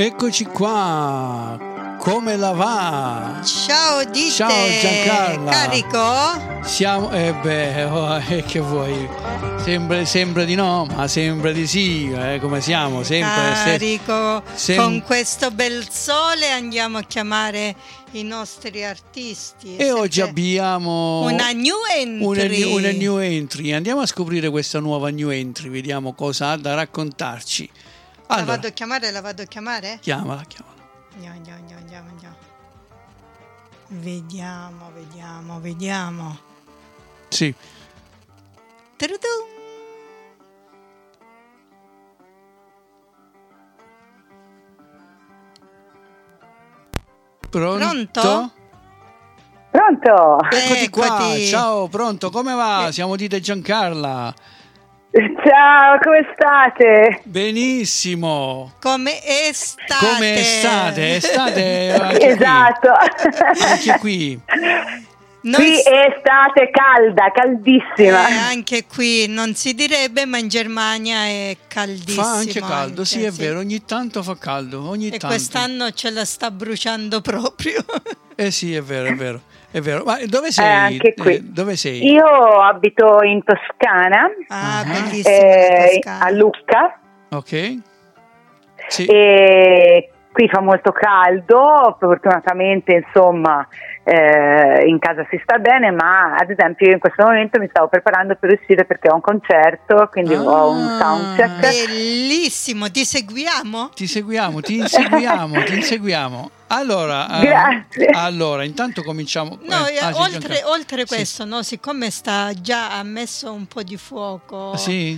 Eccoci qua, come la va? Ciao Dite. Ciao Giancarla. Carico? Siamo, che vuoi? Sembra di no, ma sembra di sì, come siamo, sempre. Carico, con questo bel sole andiamo a chiamare i nostri artisti. E oggi abbiamo una new entry. Una new entry, andiamo a scoprire questa nuova new entry, vediamo cosa ha da raccontarci. Allora, La vado a chiamare? Chiamala. Andiamo. Vediamo. Sì. Tudum. Pronto? Eccoti qua, ciao, pronto, come va? Siamo Dite Giancarla. Ciao, come state? Benissimo. Come estate? Estate anche esatto. Anche qui. Qui è estate calda, caldissima. Anche qui non si direbbe, ma in Germania è caldissimo. Fa anche caldo, sì, è vero, ogni tanto fa caldo, e quest'anno ce la sta bruciando proprio. Sì, è vero. Ma dove sei? Anche qui. Dove sei? Io abito in Toscana. Bellissima Toscana. A Lucca. Ok. Sì. E qui fa molto caldo, fortunatamente insomma in casa si sta bene, ma ad esempio io in questo momento mi stavo preparando per uscire perché ho un concerto, quindi ho un soundcheck. Bellissimo, ti seguiamo? Ti inseguiamo. Allora, grazie. Allora, intanto cominciamo. Oltre questo, no, siccome ha messo un po' di fuoco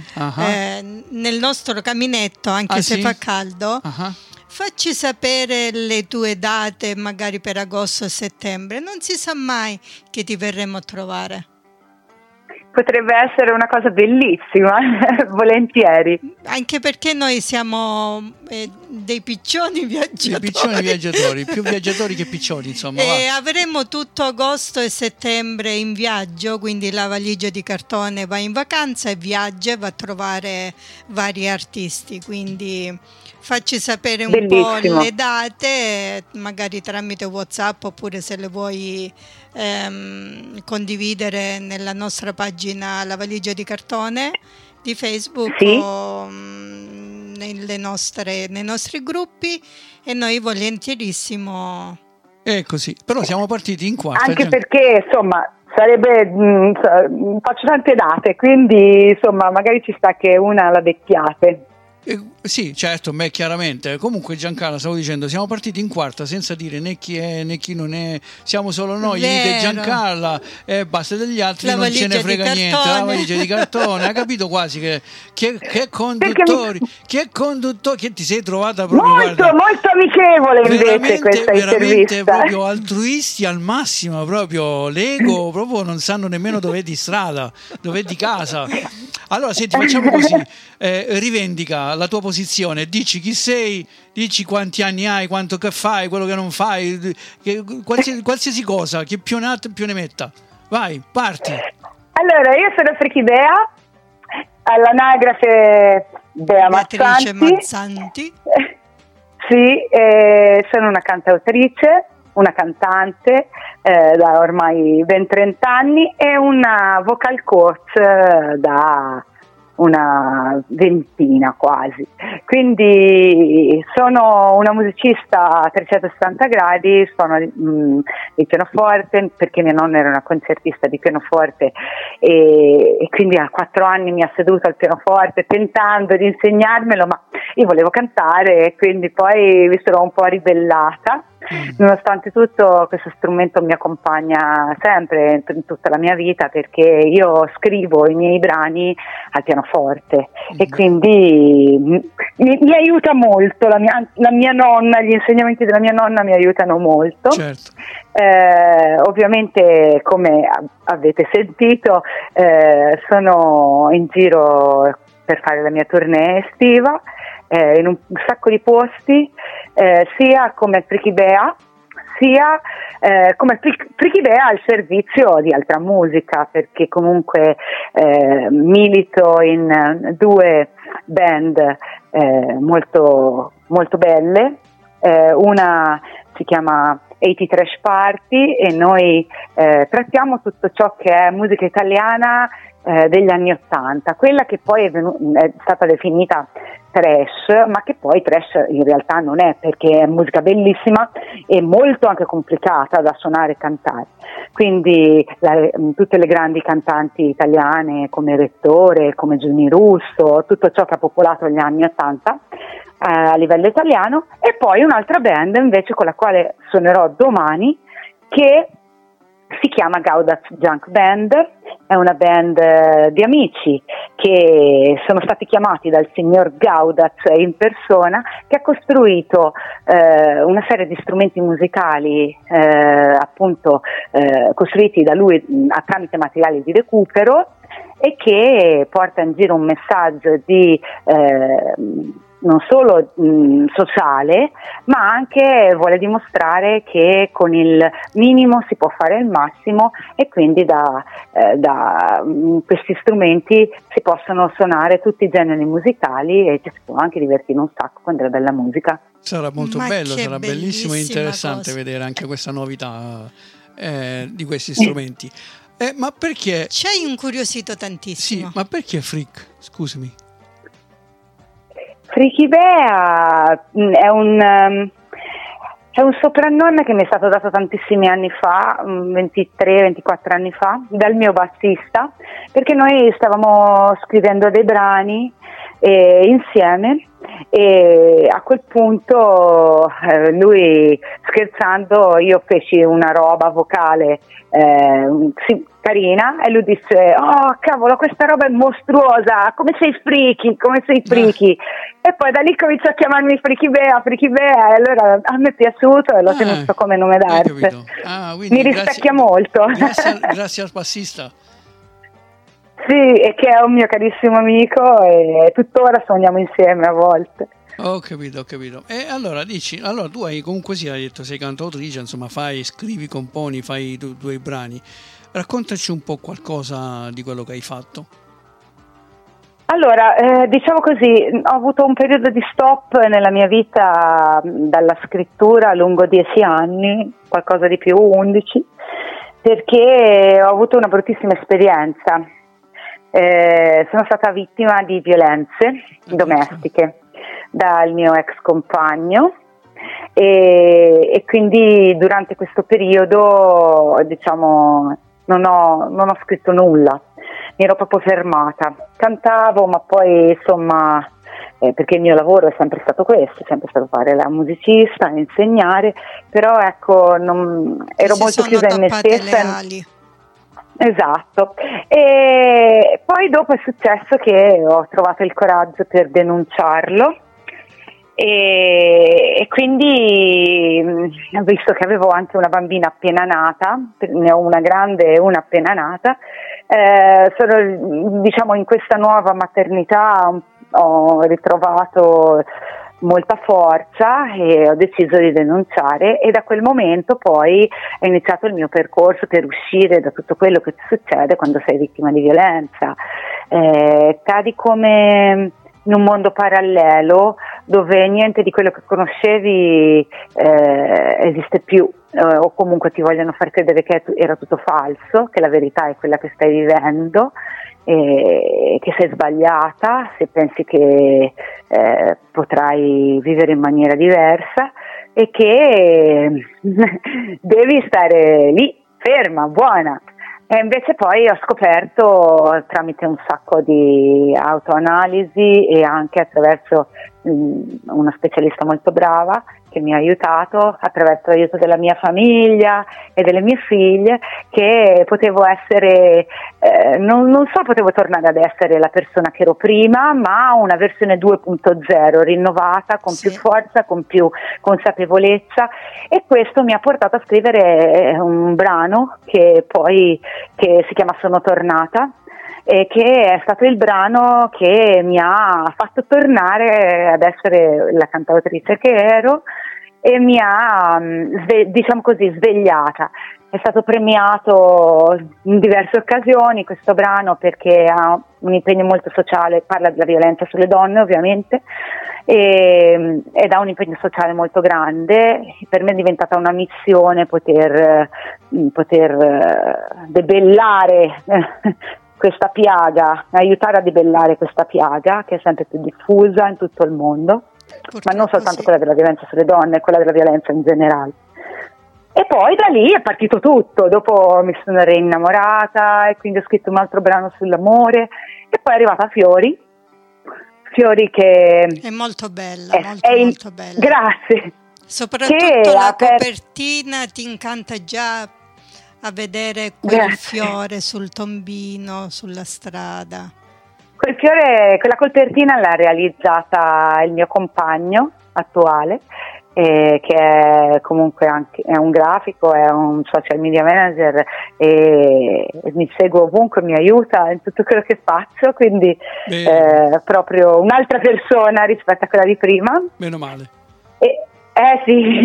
nel nostro caminetto, anche se fa caldo, facci sapere le tue date, magari per agosto o settembre. Non si sa mai che ti verremo a trovare. Potrebbe essere una cosa bellissima, volentieri. Anche perché noi siamo dei piccioni viaggiatori. Più viaggiatori che piccioni, insomma. E avremo tutto agosto e settembre in viaggio, quindi la valigia di cartone va in vacanza e viaggia, va a trovare vari artisti, quindi facci sapere un po' le date, magari tramite WhatsApp, oppure se le vuoi condividere nella nostra pagina La Valigia di Cartone di Facebook o nei nostri gruppi, e noi volentierissimo. È così, però siamo partiti in quarta. Anche perché insomma faccio tante date, quindi insomma magari ci sta che una la becchiate. Sì, certo, chiaramente. Comunque Giancarla, stavo dicendo, siamo partiti in quarta senza dire né chi è né chi non è, siamo solo noi, Dite Giancarla, e basta, degli altri non ce ne frega niente. La valigia di cartone, ha capito quasi che conduttori, che ti sei trovata proprio molto amichevole invece questa veramente intervista. Proprio altruisti al massimo, proprio l'ego, proprio non sanno nemmeno dov'è di strada, dov'è di casa. Allora senti, facciamo così, rivendica la tua posizione, dici chi sei, dici quanti anni hai, quanto che fai, quello che non fai, qualsiasi cosa, che più ne metta. Vai, parti. Allora, io sono Frechidea, all'anagrafe Bea Mazzanti. Sì, sono una cantautrice, una cantante da ormai ben 30 anni e una vocal coach da una ventina quasi, quindi sono una musicista a 360 gradi, suono il pianoforte perché mia nonna era una concertista di pianoforte e quindi a 4 anni mi ha seduto al pianoforte tentando di insegnarmelo, ma io volevo cantare e quindi poi mi sono un po' ribellata. Nonostante tutto questo strumento mi accompagna sempre in tutta la mia vita, perché io scrivo i miei brani al pianoforte e quindi mi aiuta molto la mia nonna, gli insegnamenti della mia nonna mi aiutano molto. Certo. Ovviamente, come avete sentito, sono in giro per fare la mia tournée estiva in un sacco di posti, sia come Frechidea sia come Frechidea al servizio di altra musica, perché comunque milito in 2 band molto, molto belle una si chiama 80 Trash Party e noi trattiamo tutto ciò che è musica italiana degli anni '80, quella che poi è stata definita trash, ma che poi trash in realtà non è, perché è musica bellissima e molto anche complicata da suonare e cantare. Quindi tutte le grandi cantanti italiane come Rettore, come Giuni Russo, tutto ciò che ha popolato gli anni '80 a livello italiano, e poi un'altra band invece con la quale suonerò domani, che si chiama Gaudaz Junk Band. È una band di amici che sono stati chiamati dal signor Gaudaz in persona, che ha costruito una serie di strumenti musicali appunto costruiti da lui tramite materiali di recupero, e che porta in giro un messaggio di non solo sociale, ma anche vuole dimostrare che con il minimo si può fare il massimo, e quindi da questi strumenti si possono suonare tutti i generi musicali e ci si può anche divertire un sacco con della bella musica. Sarà molto bello, sarà bellissimo e interessante vedere anche questa novità di questi strumenti. Ma perché? Ci hai incuriosito tantissimo. Sì, ma perché Freak? Scusami. Freaky Bea è un soprannome che mi è stato dato tantissimi anni fa, 23-24 anni fa, dal mio bassista, perché noi stavamo scrivendo dei brani insieme, e a quel punto lui, scherzando, io feci una roba vocale carina, e lui disse: oh cavolo, questa roba è mostruosa, come sei freaky. E poi da lì cominciò a chiamarmi Freaky Bea, e allora a me è piaciuto e l'ho tenuto come nome d'arte. Mi rispecchia molto. Grazie al bassista. Sì, e che è un mio carissimo amico, e tuttora suoniamo insieme a volte. Ho capito. E allora tu hai comunque hai detto sei cantautrice, insomma scrivi, componi, fai i tuoi brani. Raccontaci un po' qualcosa di quello che hai fatto. Allora, diciamo così, ho avuto un periodo di stop nella mia vita dalla scrittura lungo 10 anni, qualcosa di più, 11, perché ho avuto una bruttissima esperienza. Sono stata vittima di violenze domestiche dal mio ex compagno, e quindi durante questo periodo, diciamo, non ho scritto nulla, mi ero proprio fermata. Cantavo, ma poi insomma, perché il mio lavoro è sempre stato questo, è sempre stato fare la musicista, insegnare, però ecco, ero molto chiusa in me stessa. Esatto, e poi dopo è successo che ho trovato il coraggio per denunciarlo, e quindi, visto che avevo anche una bambina appena nata, ne ho una grande e una appena nata, sono, diciamo, in questa nuova maternità ho ritrovato molta forza e ho deciso di denunciare, e da quel momento poi è iniziato il mio percorso per uscire da tutto quello che ti succede quando sei vittima di violenza. Cadi come in un mondo parallelo dove niente di quello che conoscevi esiste più, o comunque ti vogliono far credere che era tutto falso, che la verità è quella che stai vivendo, e che sei sbagliata se pensi che potrai vivere in maniera diversa, e che devi stare lì ferma, buona. E invece poi ho scoperto, tramite un sacco di autoanalisi e anche attraverso una specialista molto brava che mi ha aiutato, attraverso l'aiuto della mia famiglia e delle mie figlie, che potevo essere, potevo tornare ad essere la persona che ero prima, ma una versione 2.0 rinnovata, con più forza, con più consapevolezza, e questo mi ha portato a scrivere un brano che si chiama Sono tornata, e che è stato il brano che mi ha fatto tornare ad essere la cantautrice che ero, e mi ha, diciamo così, svegliata. È stato premiato in diverse occasioni questo brano, perché ha un impegno molto sociale, parla della violenza sulle donne ovviamente, ed ha un impegno sociale molto grande. Per me è diventata una missione poter debellare questa piaga, aiutare a debellare questa piaga che è sempre più diffusa in tutto il mondo, ma non soltanto quella della violenza sulle donne, quella della violenza in generale. E poi da lì è partito tutto, dopo mi sono reinnamorata e quindi ho scritto un altro brano sull'amore e poi è arrivata Fiori che è molto bella, molto bella. Grazie. Soprattutto la copertina ti incanta già a vedere quel fiore sul tombino, sulla strada. Quella copertina l'ha realizzata il mio compagno attuale, che è comunque è un grafico, è un social media manager e mi segue ovunque, mi aiuta in tutto quello che faccio, quindi proprio un'altra persona rispetto a quella di prima. Meno male. Sì,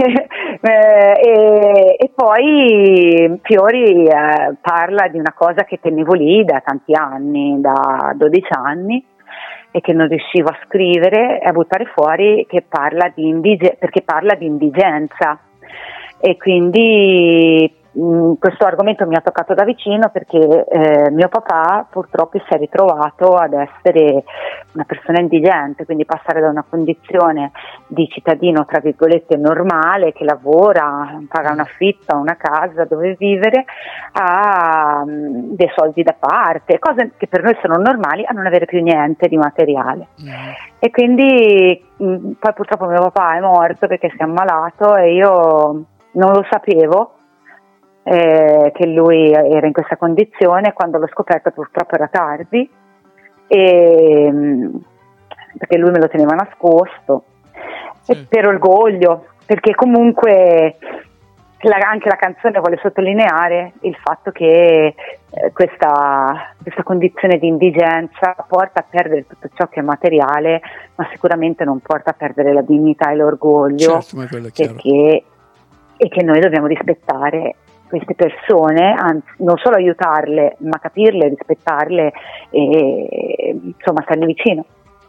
e poi Fiori parla di una cosa che tenevo lì da tanti anni, da 12 anni, e che non riuscivo a scrivere e a buttare fuori, che parla perché parla di indigenza, e quindi questo argomento mi ha toccato da vicino perché mio papà purtroppo si è ritrovato ad essere una persona indigente, quindi passare da una condizione di cittadino tra virgolette normale che lavora, paga un affitto, una casa dove vivere, a dei soldi da parte, cose che per noi sono normali, a non avere più niente di materiale. E quindi poi purtroppo mio papà è morto perché si è ammalato e io non lo sapevo che lui era in questa condizione. Quando l'ho scoperto purtroppo era tardi, perché lui me lo teneva nascosto, e per orgoglio, perché comunque anche la canzone vuole sottolineare il fatto che questa condizione di indigenza porta a perdere tutto ciò che è materiale, ma sicuramente non porta a perdere la dignità e l'orgoglio, certo, ma quello è chiaro. E che noi dobbiamo rispettare queste persone, anzi non solo aiutarle, ma capirle, rispettarle e insomma stargli vicino.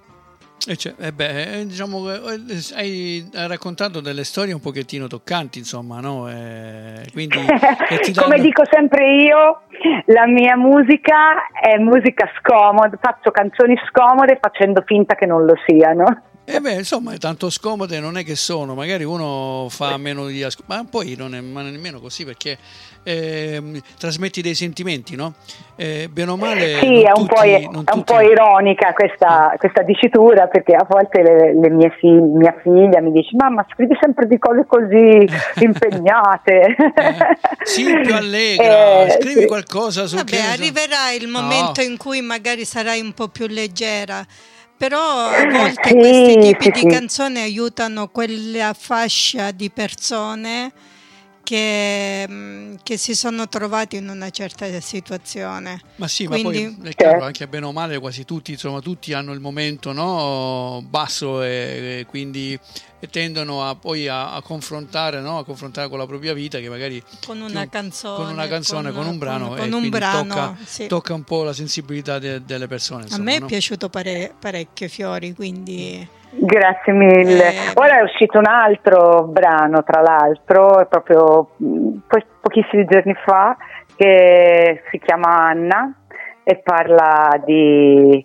Diciamo hai raccontato delle storie un pochettino toccanti, insomma, no? Quindi come dico sempre io, la mia musica è musica scomoda, faccio canzoni scomode facendo finta che non lo siano. Insomma, tanto scomode non è che sono, magari uno fa meno di ma poi non è nemmeno così, perché trasmetti dei sentimenti, no? Bene o male. Sì, è un po' ironica questa dicitura, perché a volte mia figlia mi dice: mamma, scrivi sempre di cose così impegnate. Sì, più allegra, scrivi qualcosa su arriverà il momento in cui magari sarai un po' più leggera. Però a volte questi tipi di canzoni aiutano quella fascia di persone che si sono trovati in una certa situazione. Ma sì, quindi, ma poi è chiaro, anche bene o male quasi tutti, insomma, tutti hanno il momento, no, basso, e quindi tendono poi a confrontare, no? A confrontare con la propria vita, che magari con una canzone, con un brano, con un brano tocca un po' la sensibilità delle persone, insomma, a me è piaciuto parecchio Fiori, quindi grazie mille. Ora è uscito un altro brano, tra l'altro, proprio pochissimi giorni fa, che si chiama Anna e prende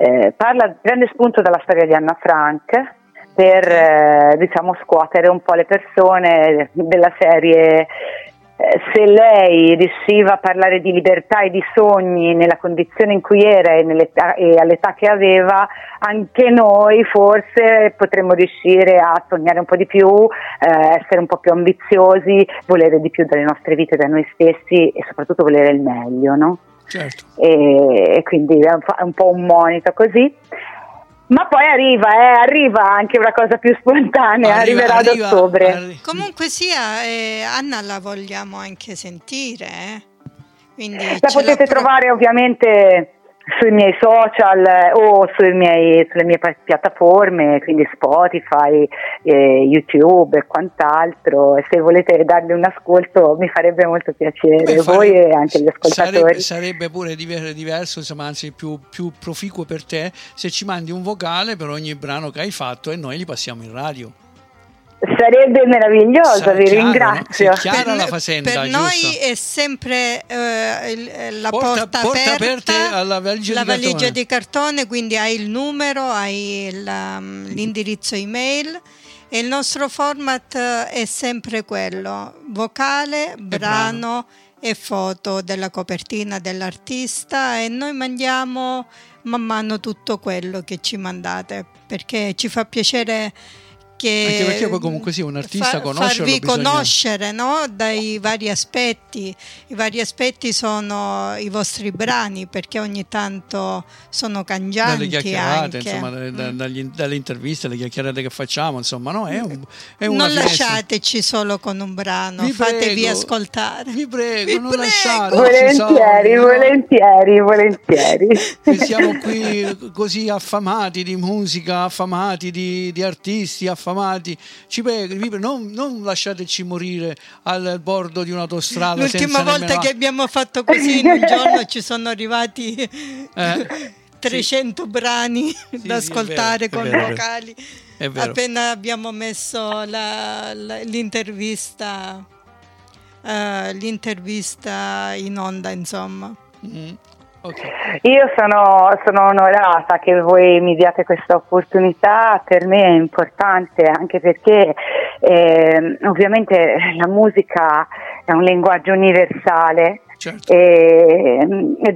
spunto dalla storia di Anna Frank per scuotere un po' le persone della serie. Se lei riusciva a parlare di libertà e di sogni nella condizione in cui era e all'età che aveva, anche noi forse potremmo riuscire a sognare un po' di più, essere un po' più ambiziosi, volere di più dalle nostre vite, da noi stessi, e soprattutto volere il meglio, no? Certo. E quindi è un po' un monito così. Ma poi arriva anche una cosa più spontanea, arriverà ad ottobre. Comunque sia, Anna la vogliamo anche sentire. Quindi la potete trovare ovviamente sui miei social o sulle mie piattaforme, quindi Spotify, YouTube e quant'altro. E se volete dargli un ascolto mi farebbe molto piacere. Voi e anche gli ascoltatori. Sarebbe pure diverso, insomma, anzi più proficuo per te se ci mandi un vocale per ogni brano che hai fatto e noi li passiamo in radio. Sarebbe meraviglioso, vi ringrazio. No? Chiara la Facenda, per noi è sempre la porta aperta alla valigia di cartone, quindi hai il numero, hai l'indirizzo email e il nostro format è sempre quello: vocale, brano e foto della copertina dell'artista, e noi mandiamo man mano tutto quello che ci mandate, perché ci fa piacere anche perché poi comunque un artista farvi conoscere, no? Dai vari aspetti. I vari aspetti sono i vostri brani, perché ogni tanto sono cangianti, dalle chiacchierate, anche. Insomma, dalle interviste, le chiacchierate che facciamo, insomma, no? È non lasciateci solo con un brano, fatevi ascoltare. Vi prego, non lasciate. Volentieri. Che siamo qui così affamati di musica, affamati di artisti, affamati. Ci prego, non lasciateci morire al bordo di un'autostrada. L'ultima volta che abbiamo fatto così, in un giorno ci sono arrivati 300 brani da ascoltare con vocali. È vero. Appena abbiamo messo l'intervista in onda, insomma. Mm-hmm. Okay. Io sono onorata che voi mi diate questa opportunità. Per me è importante, anche perché ovviamente la musica è un linguaggio universale, certo. Ed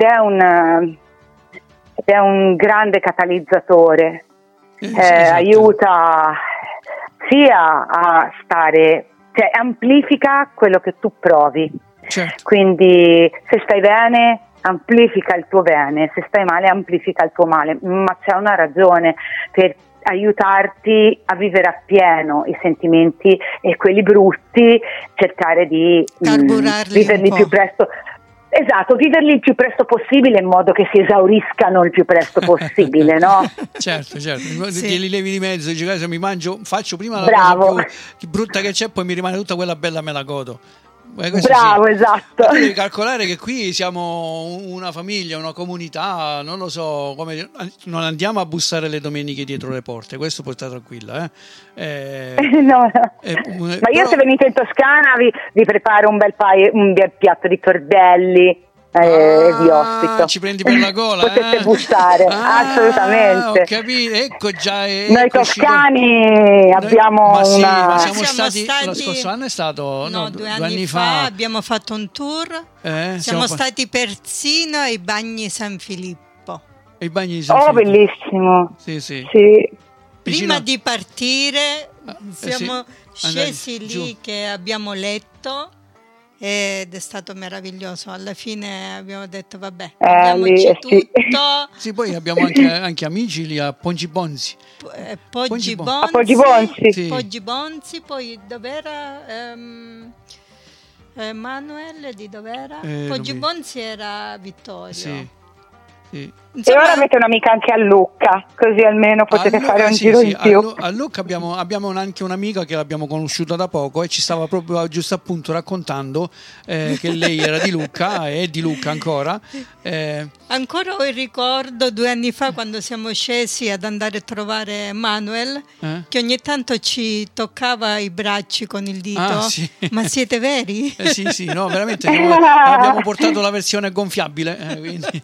è un grande catalizzatore, esatto. Aiuta sia a stare, cioè amplifica quello che tu provi, certo. Quindi se stai bene amplifica il tuo bene, se stai male amplifica il tuo male, ma c'è una ragione per aiutarti a vivere appieno i sentimenti, e quelli brutti cercare di viverli più presto. Esatto, viverli il più presto possibile, in modo che si esauriscano il più presto possibile, no? Certo, sì. Li levi di mezzo, dici, faccio prima la Bravo. cosa più brutta che c'è, poi mi rimane tutta quella bella, me la godo. Bravo, sì. Esatto. Devi calcolare che qui siamo una famiglia, una comunità, non lo so, non andiamo a bussare le domeniche dietro le porte, questo puoi stare tranquilla. No. Ma io se venite in Toscana vi preparo un bel piatto di tordelli. Vi ospito. Ci prendi per la gola? Potete bussare, assolutamente. Ho capito, ecco già. Noi toscani abbiamo ma siamo stati lo scorso anno è stato 2 anni fa abbiamo fatto un tour. Siamo stati persino ai Bagni San Filippo. I Bagni di San Filippo. Bellissimo. Sì. Prima di partire siamo scesi lì giù, che abbiamo letto. Ed è stato meraviglioso. Alla fine abbiamo detto vabbè, andiamoci tutto. Sì, poi abbiamo anche amici lì a Poggibonsi. Poggibonsi, poi dov'era? Manuel di dov'era? Poggibonsi era Vittorio. Sì. Insomma, e ora avete un'amica anche a Lucca, così almeno potete fare un giro in più. A Lucca abbiamo anche un'amica che l'abbiamo conosciuta da poco e ci stava proprio giusto appunto raccontando che lei era di Lucca e è di Lucca ancora. Ancora ho il ricordo 2 anni fa, quando siamo scesi ad andare a trovare Manuel, che ogni tanto ci toccava i bracci con il dito. Sì. Ma siete veri? Sì, no, veramente abbiamo portato la versione gonfiabile, quindi.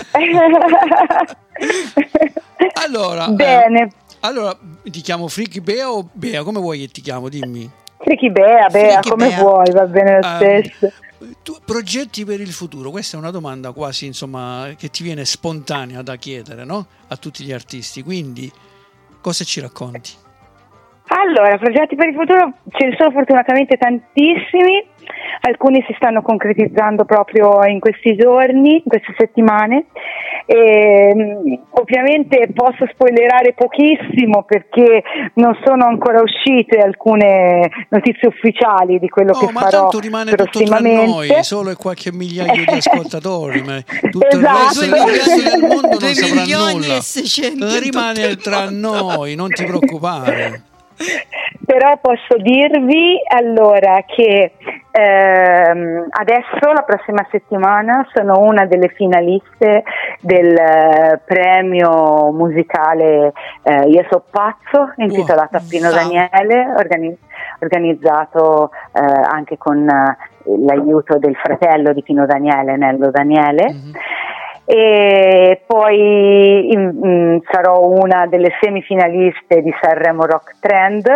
Bene. Allora ti chiamo Friki Bea o Bea, come vuoi che ti chiamo? Dimmi. Friki Bea, come vuoi, va bene lo stesso. Progetti per il futuro? Questa è una domanda quasi, insomma, che ti viene spontanea da chiedere, no? A tutti gli artisti. Quindi, cosa ci racconti? Allora, progetti per il futuro ce ne sono fortunatamente tantissimi. Alcuni si stanno concretizzando proprio in questi giorni, in queste settimane. Ovviamente posso spoilerare pochissimo perché non sono ancora uscite alcune notizie ufficiali di quello che ma farò tanto rimane tutto tra noi, solo qualche migliaio di ascoltatori, ma tutto esatto. il resto del mondo non saprà nulla. 600 rimane tra noi, non ti preoccupare. Però posso dirvi allora che adesso, la prossima settimana, sono una delle finaliste del premio musicale Io so pazzo, intitolato a Pino Daniele, organizzato anche con l'aiuto del fratello di Pino Daniele, Nello Daniele. Mm-hmm. E poi sarò una delle semifinaliste di Sanremo Rock Trend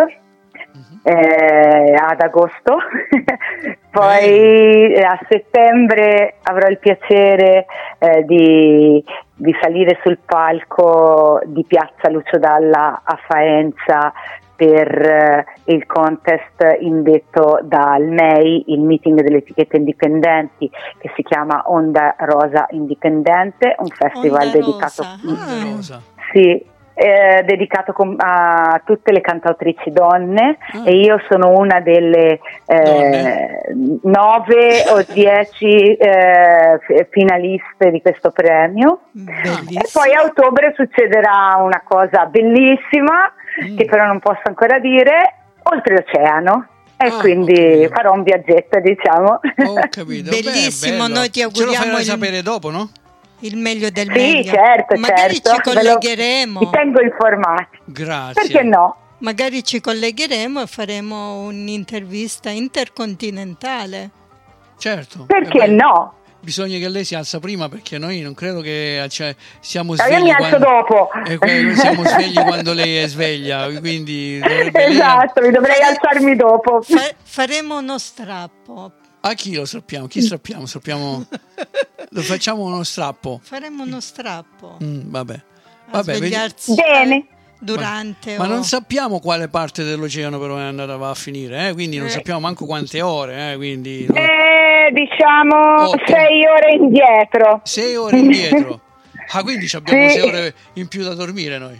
ad agosto. Poi a settembre avrò il piacere di salire sul palco di Piazza Lucio Dalla a Faenza per il contest indetto dal MEI, il meeting delle etichette indipendenti, che si chiama Onda Rosa Indipendente, un festival Onda dedicato Rosa. Sì, dedicato a tutte le cantautrici donne, e io sono una delle 9 o 10 finaliste di questo premio. Bellissimo. E poi a ottobre succederà una cosa bellissima che però non posso ancora dire, oltreoceano, e quindi farò un viaggetto, diciamo. Ho capito. Bellissimo. Noi ti auguriamo, ce lo farai sapere dopo, no? Il meglio del meglio. Sì, certo, magari ci collegheremo. Vi tengo informati. Grazie. Perché no? Magari ci collegheremo e faremo un'intervista intercontinentale. Certo. Perché no? Bisogna che lei si alza prima, perché noi non credo che siamo svegli. Io mi alzo dopo. Siamo svegli quando lei è sveglia, quindi esatto, mi dovrei alzarmi dopo. Faremo uno strappo. A chi lo strappiamo? Chi strappiamo? Lo facciamo uno strappo. Faremo uno strappo. Vabbè, svegliarsi bene. Durante ma non sappiamo quale parte dell'oceano però è andata a finire, quindi non sappiamo manco quante ore, quindi diciamo 6 ore indietro. 6 ore indietro. Quindi abbiamo 6 ore in più da dormire noi.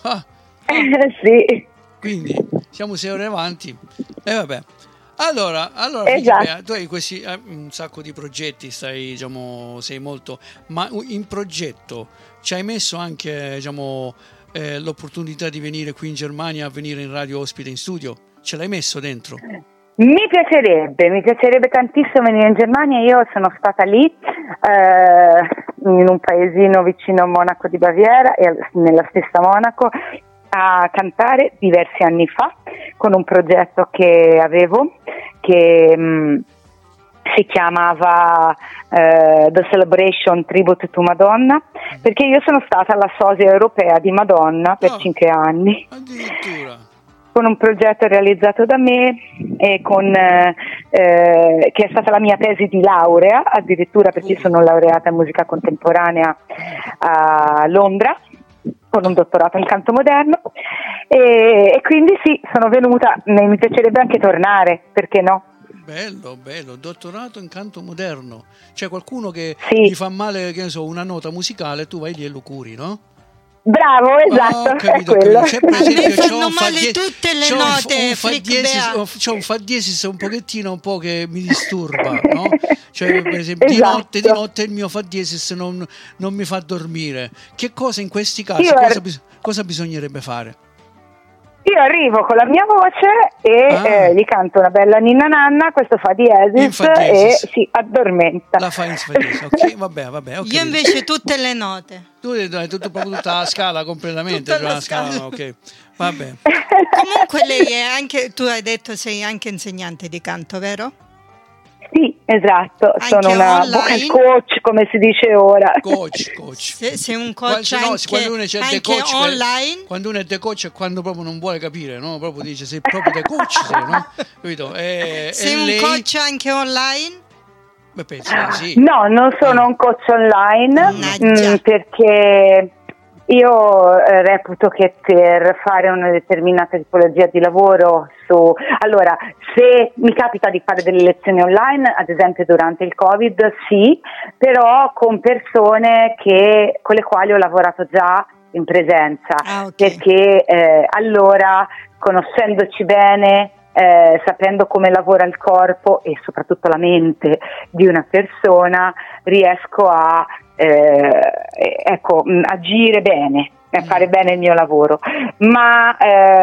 Sì. Quindi siamo 6 ore avanti. Vabbè. Allora esatto. Tu hai questi un sacco di progetti, sei molto, ma in progetto ci hai messo anche l'opportunità di venire qui in Germania, a venire in radio ospite in studio? Ce l'hai messo dentro? Mi piacerebbe tantissimo venire in Germania. Io sono stata lì in un paesino vicino a Monaco di Baviera e nella stessa Monaco a cantare diversi anni fa con un progetto che avevo che si chiamava The Celebration Tribute to Madonna, perché io sono stata alla sosia europea di Madonna per 5 anni. Addirittura. Con un progetto realizzato da me e che è stata la mia tesi di laurea, addirittura, perché sono laureata in musica contemporanea a Londra con un dottorato in canto moderno, e quindi sì, sono venuta. Mi piacerebbe anche tornare, perché no? Bello, dottorato in canto moderno. C'è qualcuno che sì. Ti fa male, che ne so, una nota musicale, tu vai lì e lo curi, no? Bravo, esatto, capito, è quello. C'è, per esempio, mi fanno male tutte le note, c'ho un fa diesis un pochettino, un po' che mi disturba, no? Cioè, per esempio, esatto. di notte il mio fa diesis non mi fa dormire. Che cosa in questi casi, cosa bisognerebbe fare? Io arrivo con la mia voce e gli canto una bella ninna nanna, questo fa diesis e si addormenta. La fa in fa diesis, ok, vabbè. Io invece tutte le note. Tu hai proprio tutta la scala completamente, tutta la scala. Ok, vabbè. Comunque lei è anche, tu hai detto sei anche insegnante di canto, vero? Sì, esatto, anche sono una online? vocal coach, come si dice ora. Coach. Sei un coach quando uno è anche coach, online? Quando uno è the coach è quando proprio non vuole capire, no? Proprio dice sei proprio the coach, no? Capito? Sei un coach anche online? Beh, penso sì. No, non sono un coach online perché Io reputo che per fare una determinata tipologia di lavoro allora, se mi capita di fare delle lezioni online, ad esempio durante il Covid, sì, però con persone con le quali ho lavorato già in presenza, perché allora, conoscendoci bene, sapendo come lavora il corpo e soprattutto la mente di una persona, riesco a agire bene, a fare bene il mio lavoro, ma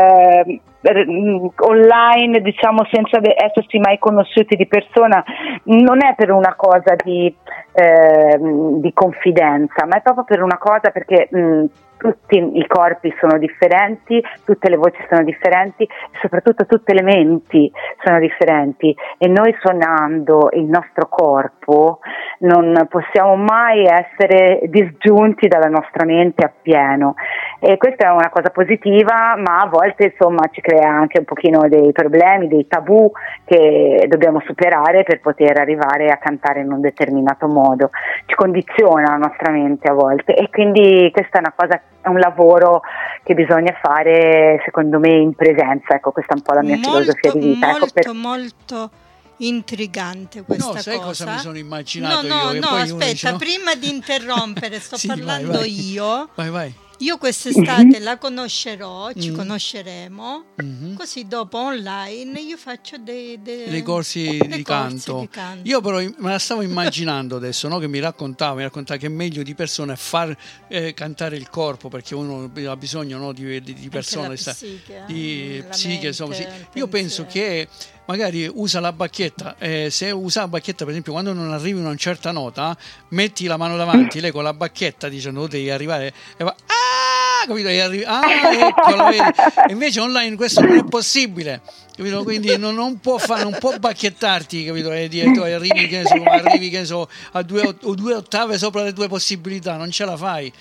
online, diciamo, senza essersi mai conosciuti di persona, non è per una cosa di confidenza, ma è proprio per una cosa perché tutti i corpi sono differenti, tutte le voci sono differenti, soprattutto tutte le menti sono differenti, e noi suonando il nostro corpo non possiamo mai essere disgiunti dalla nostra mente appieno, e questa è una cosa positiva, ma a volte insomma ci crea anche un pochino dei problemi, dei tabù che dobbiamo superare per poter arrivare a cantare in un determinato modo. Ci condiziona la nostra mente a volte, e quindi questa è una cosa, è un lavoro che bisogna fare secondo me in presenza. Ecco, questa è un po' la mia filosofia di vita. Molto intrigante questa cosa. No, sai cosa mi sono immaginato io? No, aspetta, prima di interrompere, sto parlando vai. Io. Vai. Io quest'estate la conoscerò, ci conosceremo, così dopo online io faccio dei corsi di canto. Io però me la stavo immaginando adesso, no? Che mi raccontava che è meglio di persone far cantare il corpo, perché uno ha bisogno, no, di persone, di psiche, insomma, sì. Io penso che magari usa la bacchetta, se usa la bacchetta, per esempio, quando non arrivi a una certa nota, metti la mano davanti, lei con la bacchetta dicendo devi arrivare, e va capito? Ecco, la vedi. E invece online questo non è possibile, capito? Quindi non può bacchettarti, capito? E tu arrivi che so, a due ottave sopra le tue possibilità, non ce la fai.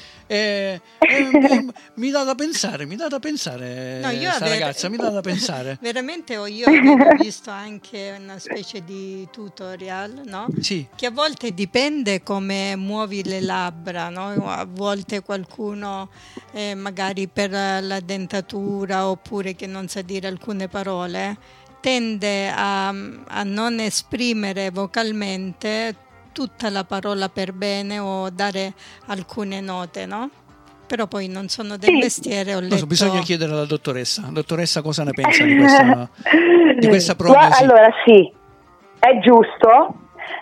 Mi dà da pensare, no, ragazza mi dà da pensare. Veramente io avevo visto anche una specie di tutorial, no? Sì. Che a volte dipende come muovi le labbra, no? A volte qualcuno magari per la dentatura, oppure che non sa dire alcune parole, tende a non esprimere vocalmente tutta la parola per bene, o dare alcune note, no? Però poi non sono del mestiere, ho letto... Bisogna chiedere alla dottoressa cosa ne pensa di questa prognosi. Allora sì, è giusto,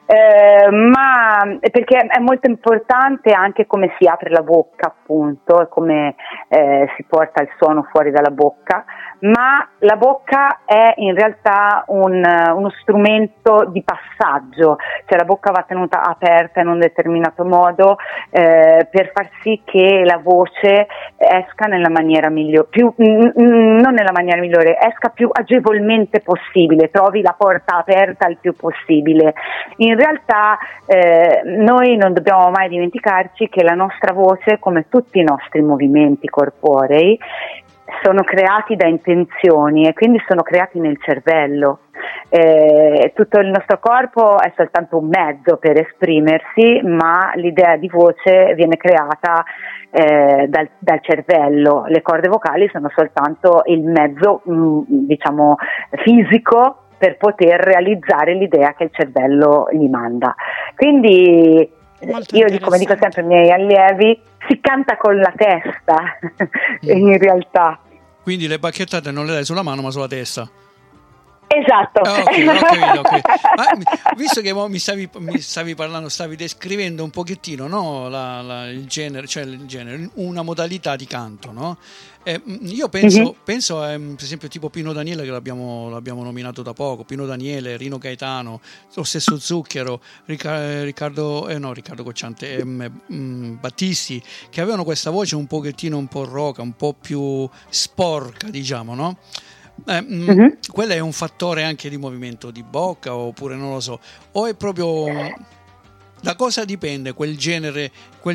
ma perché è molto importante anche come si apre la bocca, appunto, e come si porta il suono fuori dalla bocca, ma la bocca è in realtà uno strumento di passaggio, cioè la bocca va tenuta aperta in un determinato modo per far sì che la voce esca nella maniera migliore, non nella maniera migliore, esca più agevolmente possibile, trovi la porta aperta il più possibile. In realtà noi non dobbiamo mai dimenticarci che la nostra voce, come tutti i nostri movimenti corporei, sono creati da intenzioni, e quindi sono creati nel cervello. Tutto il nostro corpo è soltanto un mezzo per esprimersi, ma l'idea di voce viene creata dal cervello. Le corde vocali sono soltanto il mezzo, diciamo, fisico per poter realizzare l'idea che il cervello gli manda. Quindi io, come dico sempre ai miei allievi, si canta con la testa in realtà. Quindi le bacchettate non le dai sulla mano ma sulla testa. Esatto. Okay. Visto che mi stavi parlando, stavi descrivendo un pochettino, no, il genere, una modalità di canto, no? Io penso per esempio tipo Pino Daniele, che l'abbiamo nominato da poco, Pino Daniele, Rino Gaetano, lo stesso Zucchero, Riccardo Cocciante, Battisti, che avevano questa voce un pochettino un po' roca, un po' più sporca, diciamo, no? Quello è un fattore anche di movimento di bocca, oppure non lo so, o è proprio da cosa dipende quel genere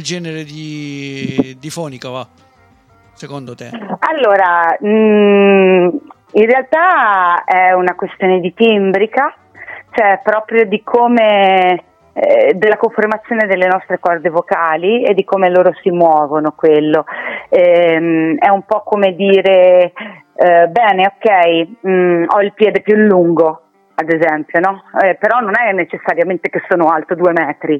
di fonica, va, secondo te? Allora, in realtà è una questione di timbrica, cioè proprio di come della conformazione delle nostre corde vocali e di come loro si muovono. Quello è un po' come dire bene, ok, ho il piede più lungo, ad esempio, no? Però non è necessariamente che sono alto 2 metri,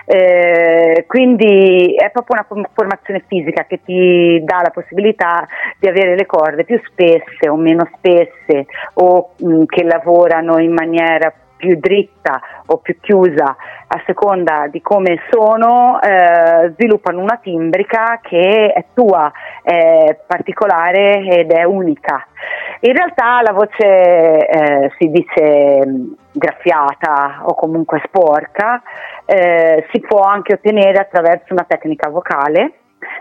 quindi è proprio una formazione fisica che ti dà la possibilità di avere le corde più spesse o meno spesse, o che lavorano in maniera più dritta o più chiusa a seconda di come sono, sviluppano una timbrica che è tua, è particolare ed è unica. In realtà la voce si dice graffiata o comunque sporca, si può anche ottenere attraverso una tecnica vocale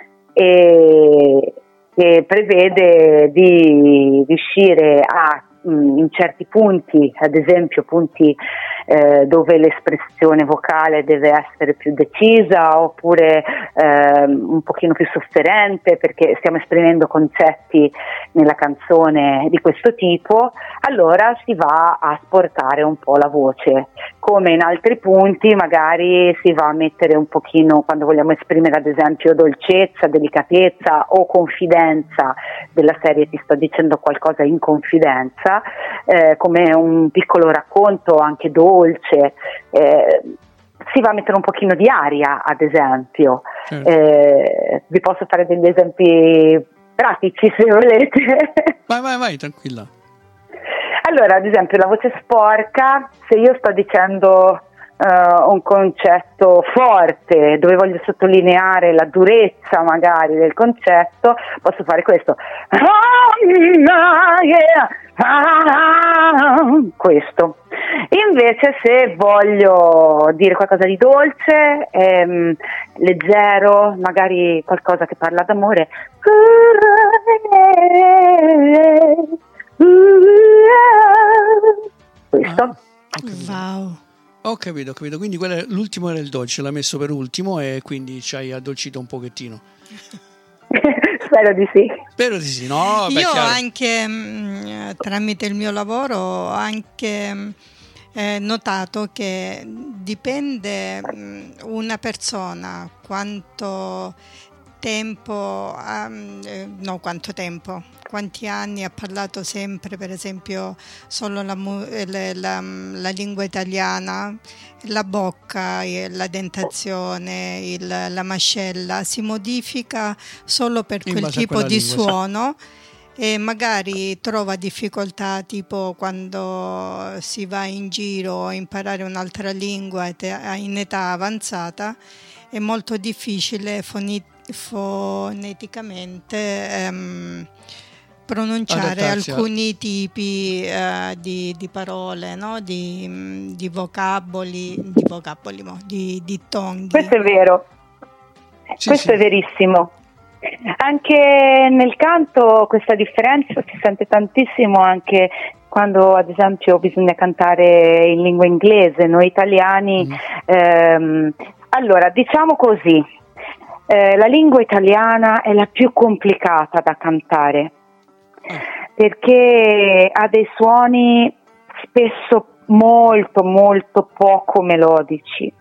che prevede di riuscire a in certi punti, ad esempio punti dove l'espressione vocale deve essere più decisa, oppure un pochino più sofferente perché stiamo esprimendo concetti nella canzone di questo tipo, allora si va a sporcare un po' la voce. Come in altri punti magari si va a mettere un pochino, quando vogliamo esprimere ad esempio dolcezza, delicatezza o confidenza, della serie ti sto dicendo qualcosa in confidenza, come un piccolo racconto anche dolce, si va a mettere un pochino di aria, ad esempio. Vi posso fare degli esempi pratici se volete. Vai, tranquilla. Allora, ad esempio, la voce sporca, se io sto dicendo un concetto forte dove voglio sottolineare la durezza magari del concetto, posso fare questo. Questo. Invece se voglio dire qualcosa di dolce, leggero, magari qualcosa che parla d'amore, questo. Wow. Ho capito, quindi l'ultimo era il dolce, l'ha messo per ultimo e quindi ci hai addolcito un pochettino. Spero di sì. No? Beh, io chiaro. anche tramite il mio lavoro ho anche notato che dipende una persona quanti anni ha parlato sempre, per esempio, solo la lingua italiana, la bocca, la dentazione, la mascella si modifica solo per quel tipo di suono. E magari trova difficoltà tipo quando si va in giro a imparare un'altra lingua in età avanzata, è molto difficile foneticamente pronunciare alcuni tipi di parole, no? di vocaboli, di tonghi. Questo è vero, questo è verissimo. Anche nel canto questa differenza si sente tantissimo anche quando ad esempio bisogna cantare in lingua inglese. Noi italiani, allora diciamo così, la lingua italiana è la più complicata da cantare perché ha dei suoni spesso molto molto poco melodici.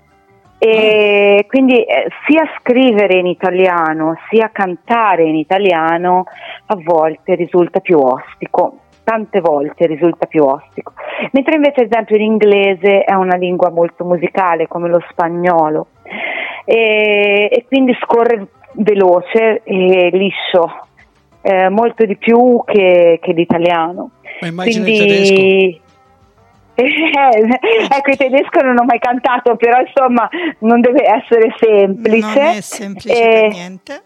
E quindi sia scrivere in italiano sia cantare in italiano a volte risulta più ostico, tante volte risulta più ostico, mentre invece ad esempio l'inglese è una lingua molto musicale come lo spagnolo e quindi scorre veloce e liscio, molto di più che l'italiano. Ma immagino il tedesco. Ecco, il tedesco non ho mai cantato, però insomma non deve essere semplice. Non è semplice per niente.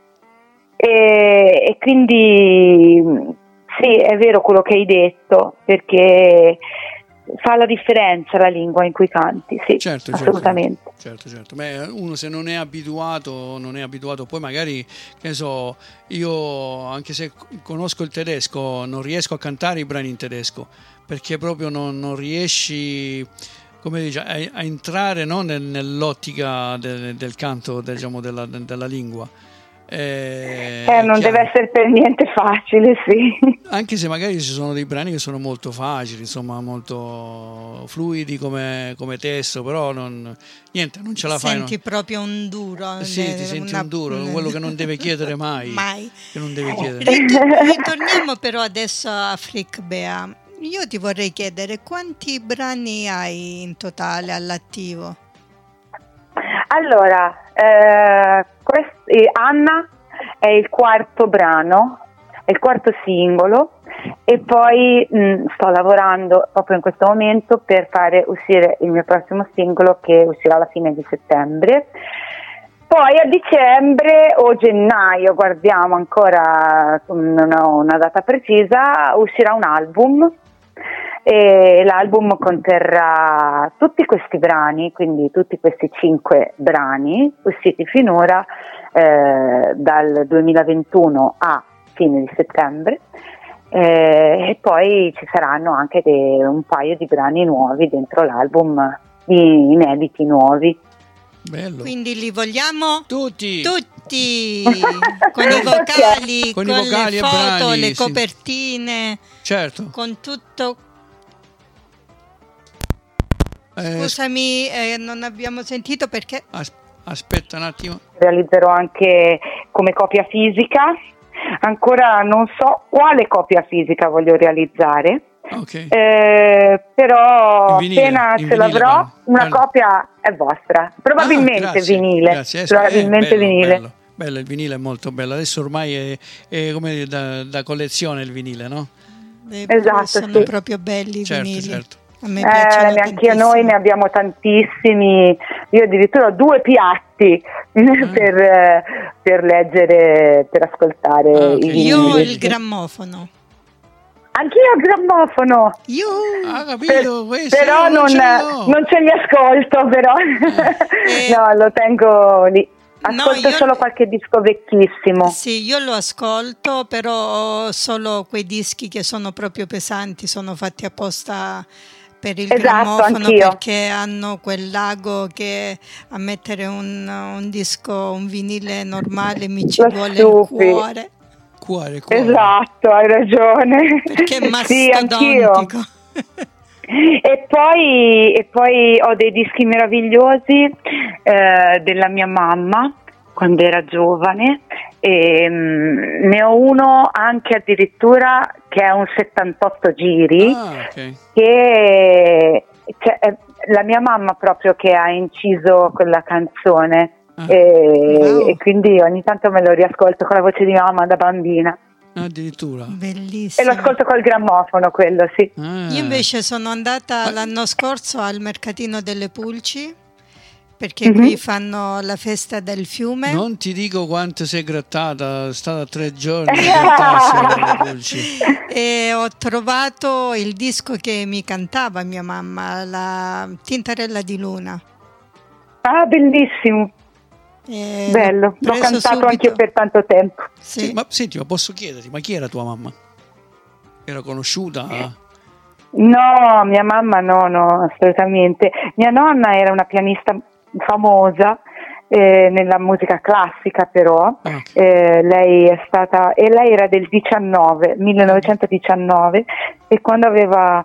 E quindi sì, è vero quello che hai detto, perché fa la differenza la lingua in cui canti, sì, certo, assolutamente. Certo. Beh, uno se non è abituato, poi magari, che ne so, io anche se conosco il tedesco non riesco a cantare i brani in tedesco, perché proprio non riesci, come dice, a entrare, no, nell'ottica del canto, diciamo, della lingua. non deve essere per niente facile, sì. Anche se magari ci sono dei brani che sono molto facili, insomma, molto fluidi come testo, però non ce la fai. Senti proprio un duro. Sì, ti senti un duro, quello che non deve chiedere mai. Mai. Che non deve chiedere. Ritorniamo però adesso a Frick Bea. Io ti vorrei chiedere quanti brani hai in totale all'attivo? Allora, Anna è il quarto brano, è il quarto singolo, e poi sto lavorando proprio in questo momento per fare uscire il mio prossimo singolo, che uscirà alla fine di settembre. Poi a dicembre o gennaio, guardiamo ancora, non ho una data precisa, uscirà un album. E l'album conterrà tutti questi brani, quindi tutti questi 5 brani usciti finora dal 2021 a fine di settembre, e poi ci saranno anche un paio di brani nuovi dentro l'album, inediti nuovi. Bello. Quindi li vogliamo tutti con i vocali, con le foto, brani, le copertine, certo, con tutto. Scusami, non abbiamo sentito perché. Aspetta un attimo. Realizzerò anche come copia fisica. Ancora non so quale copia fisica voglio realizzare. Okay. Però appena ce l'avrò, una copia è vostra. Probabilmente vinile. Grazie. Probabilmente vinile. Bello, il vinile è molto bello. Adesso ormai è come da collezione il vinile, no? Esatto, sono proprio belli i vinili. Certo. A me piacciono neanche noi ne abbiamo tantissimi. Io addirittura ho 2 piatti per leggere, per ascoltare i vinili. Io ho il grammofono. Anch'io ho il grammofono. Capito, però non ce li ascolto, però no, lo tengo lì. Ascolto solo qualche disco vecchissimo. Sì, io lo ascolto, però solo quei dischi che sono proprio pesanti, sono fatti apposta per il grammofono, anch'io. Perché hanno quel lago che a mettere un disco, un vinile normale mi ci vuole il cuore. Esatto, hai ragione. Perché è Sì, mastodontico. E poi ho dei dischi meravigliosi della mia mamma quando era giovane, e ne ho uno anche addirittura che è un 78 giri, che la mia mamma proprio che ha inciso quella canzone, e quindi ogni tanto me lo riascolto con la voce di mamma da bambina. Addirittura. Bellissimo. E lo ascolto col grammofono, quello sì. Io invece sono andata l'anno scorso al Mercatino delle Pulci, perché qui fanno la festa del fiume. Non ti dico quanto sei grattata, è stata 3 giorni alle Pulci. E ho trovato il disco che mi cantava mia mamma, la Tintarella di Luna. Ah, bellissimo. Bello, l'ho cantato anche per tanto tempo. Sì. Ma senti, ma posso chiederti, ma chi era tua mamma? Era conosciuta? No, mia mamma no, assolutamente. Mia nonna era una pianista famosa nella musica classica, però lei era del 1919, e quando aveva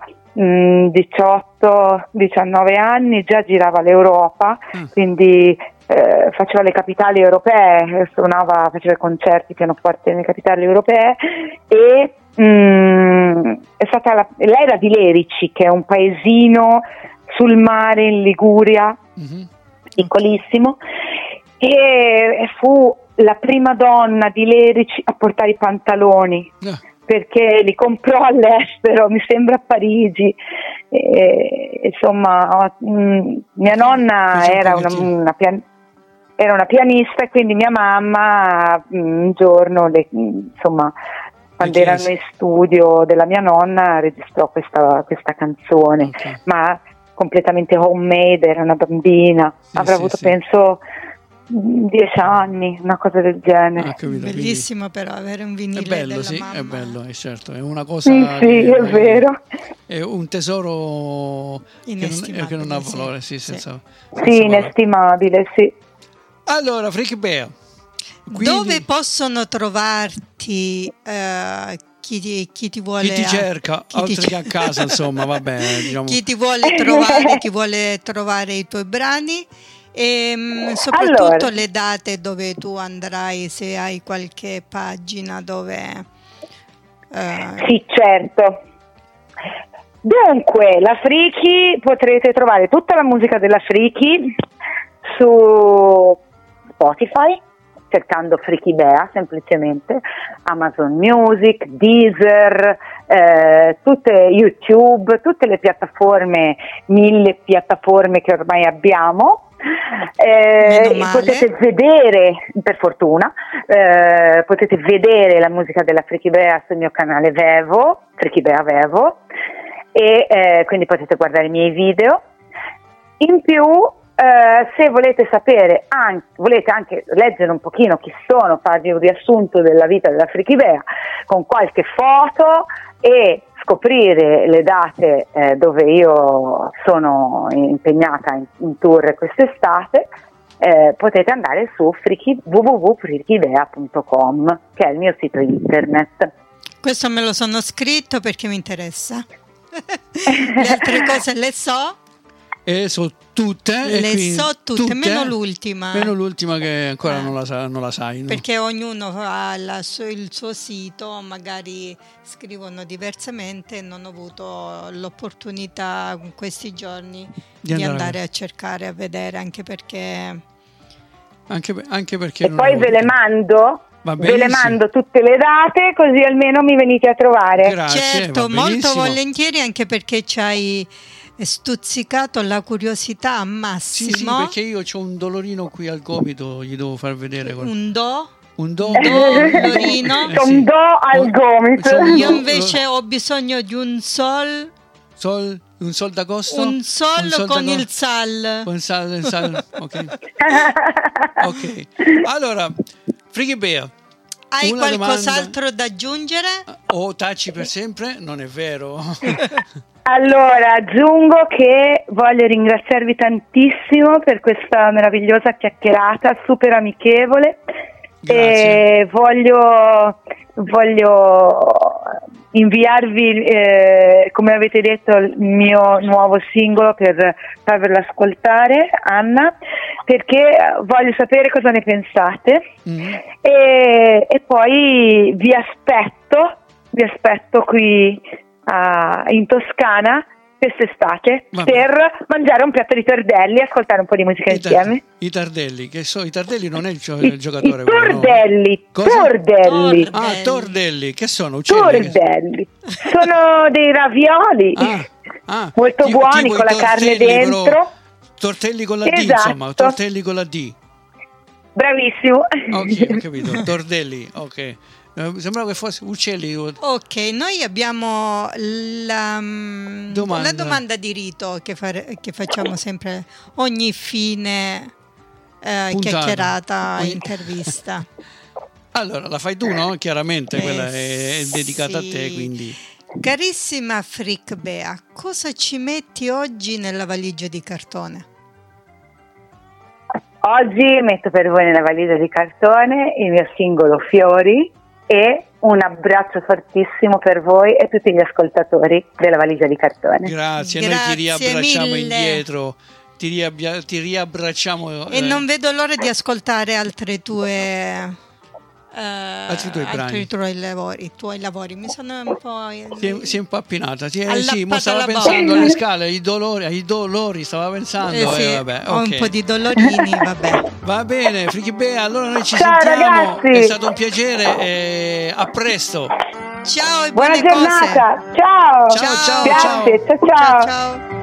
18-19 anni già girava l'Europa, quindi faceva le capitali europee, faceva concerti pianoforte nelle capitali europee, e lei era di Lerici, che è un paesino sul mare in Liguria, piccolissimo, e fu la prima donna di Lerici a portare i pantaloni, perché li comprò all'estero, mi sembra a Parigi. Insomma, mia nonna era una pianista, e quindi mia mamma un giorno, quando erano in studio della mia nonna, registrò questa canzone, ma completamente homemade, era una bambina, avrà avuto penso 10 anni, una cosa del genere. Bellissimo, però avere un vinile è bello, della sì, mamma. è bello, è certo, è una cosa è vero, è un tesoro inestimabile, che non ha valore, senza inestimabile, sì. Allora, Frick Bea, Quindi, dove possono trovarti chi ti vuole... Chi ti cerca, oltre che a casa, insomma, vabbè. Diciamo. Chi ti vuole trovare, chi vuole trovare i tuoi brani e soprattutto le date dove tu andrai, se hai qualche pagina dove... Sì, certo. Dunque, la Friki, potrete trovare tutta la musica della Friki su Spotify, cercando Friki Bea semplicemente, Amazon Music, Deezer, tutte YouTube, tutte le piattaforme, 1000 piattaforme che ormai abbiamo. Potete vedere, per fortuna, potete vedere la musica della Friki Bea sul mio canale Vevo, Friki Bea Vevo, e quindi potete guardare i miei video. In più, se volete sapere, volete anche leggere un pochino chi sono, farvi un riassunto della vita della Friki Bea con qualche foto e scoprire le date dove io sono impegnata in tour quest'estate, potete andare su www.frikibea.com, che è il mio sito internet. Questo me lo sono scritto perché mi interessa. Le altre cose le so. So tutte. Le so tutte, meno l'ultima. Meno l'ultima che ancora non la sai. No? Perché ognuno ha il suo sito, magari scrivono diversamente e non ho avuto l'opportunità in questi giorni di andare a cercare, a vedere, anche perché... E poi ve le mando... Ve le mando tutte le date, così almeno mi venite a trovare. Grazie, certo, molto volentieri, anche perché ci hai stuzzicato la curiosità al massimo. Sì, perché io ho un dolorino qui al gomito, gli devo far vedere. Un dolorino. Un do al gomito. Io invece ho bisogno di un sol d'agosto? Un sol con il sal. Con il sal, ok. Ok. Allora, Friki Bea, hai qualcos'altro da aggiungere? O taci per sempre? Non è vero. Allora, aggiungo che voglio ringraziarvi tantissimo per questa meravigliosa chiacchierata, super amichevole. Grazie. E voglio inviarvi, come avete detto, il mio nuovo singolo per farvelo ascoltare, Anna, perché voglio sapere cosa ne pensate. E poi vi aspetto qui in Toscana quest'estate per mangiare un piatto di tordelli e ascoltare un po' di musica insieme. I tardelli, che so, i tardelli non è il giocatore. I tordelli. No? Tordelli. Tordelli, che sono? Uccelli? Tordelli. Sono dei ravioli molto buoni con la carne dentro. Però, tortelli con la D, insomma, tortelli con la D. Bravissimo. Ok, ho capito. Tordelli, ok. Sembrava che fosse uccelli. Ok, noi abbiamo la domanda di rito che facciamo sempre ogni fine chiacchierata, intervista. Allora, la fai tu, no? Chiaramente, quella è dedicata a te, quindi. Carissima Friki Bea, cosa ci metti oggi nella valigia di cartone? Oggi metto per voi nella valigia di cartone il mio singolo Fiori e un abbraccio fortissimo per voi e tutti gli ascoltatori della valigia di cartone. Grazie, noi ti riabbracciamo indietro, ti riabbracciamo. E non vedo l'ora di ascoltare altri tuoi lavori. Mi sono un po'... Si è impappinata. Stava pensando alle scale, ai dolori stava pensando. Vabbè, ho un po' di dolorini, vabbè. Va bene, Friki Bea, allora noi ci Ciao, sentiamo. Ragazzi. È stato un piacere e a presto. Ciao e buona buone giornata. cose. Ciao. Ciao. Grazie. Ciao. Ciao.